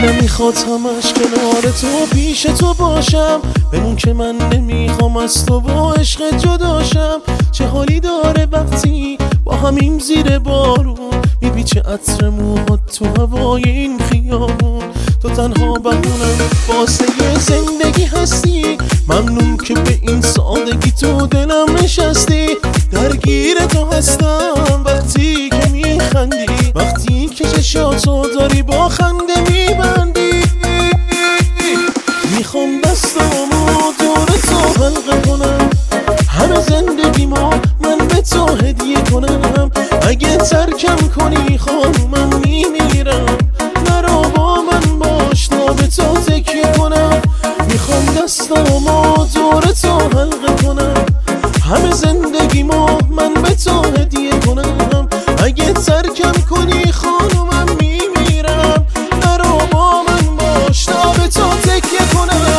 دلم میخواد همش کنار تو پیش تو باشم، بمون که من نمیخوام از تو با عشق جداشم. چه حالی داره وقتی با همیم زیر بارون میپیچه عطر موهات تو هوای این خیابون. تو تنها بهونم واسه زندگی هستی، ممنون که به این سادگی تو دلم نشستی. درگیر تو هستم وقتی که میخندی، وقتی که چشاتو داری با خنده میبندی. میخوام دستامو دور تو حلقه کنم، همه زندگیمو من به تو هدیه کنم. اگه ترکم کنی خانومم میمیرم، نرو با من باش تا به تو تکیه کنم. میخوام دستامو دور تو حلقه کنم، همه زندگیمو من به تو هدیه کنم. اگه ترکم کنی خانومم میمیرم، نرو با من باش تا به تو تکیه کنم.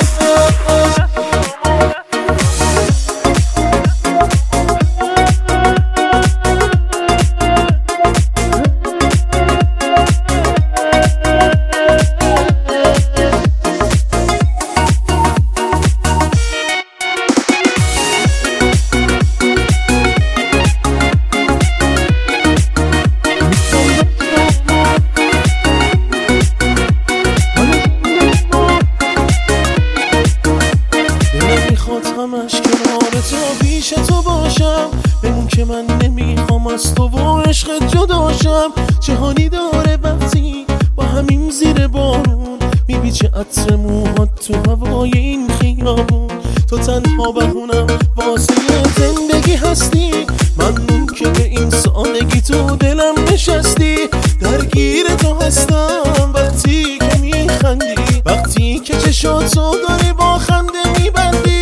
همش کنار تو پیش تو باشم، بمون که من نمیخوام از تو با عشق جداشم. چه حالی داره وقتی با همین زیر بارون میپیچه عطر موهات تو هوای این خیابون. تو تنها بهونم واسه زندگی هستی، ممنون که به این سادگی تو دلم نشستی. درگیر تو هستم وقتی که میخندی، وقتی که چشاتو داری با خنده میبندی.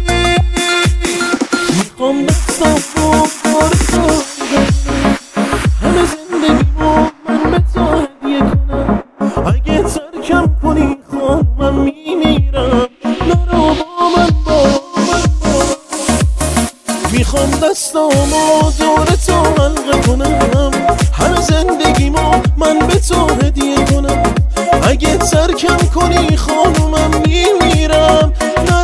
میخوام دستامو دور تو، همه زندگیمو من به تو هدیه کنم. اگه ترکم کنی خانومم میمیرم، نرو با من میخوام دستامو دور تو حلقه کنم، همه زندگیمو من به تو هدیه کنم. اگه ترکم کنی خانومم میمیرم.